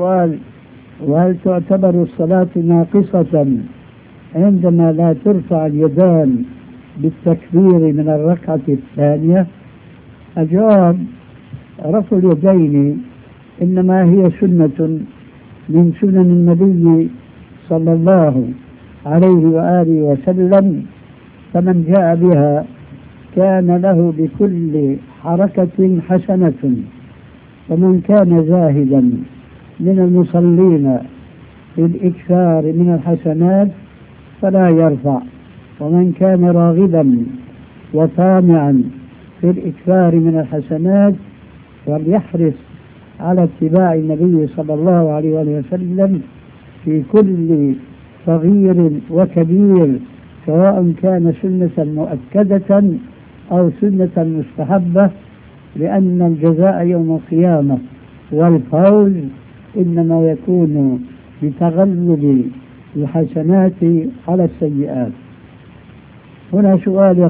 سؤال: وهل تعتبر الصلاة ناقصة عندما لا ترفع اليدان بالتكبير من الركعة الثانية؟ الجواب: رفع اليدين إنما هي سنة من سنن النبي صلى الله عليه وآله وسلم، فمن جاء بها كان له بكل حركة حسنة، ومن كان زاهدا من المصلين في الإكثار من الحسنات فلا يرفع، ومن كان راغبا وطامعا في الإكثار من الحسنات فليحرص على اتباع النبي صلى الله عليه وسلم في كل صغير وكبير، سواء كان سنة مؤكدة أو سنة مستحبة، لأن الجزاء يوم القيامة والفوز إنما يكون بتغلب الحسنات على السيئات. هنا سؤال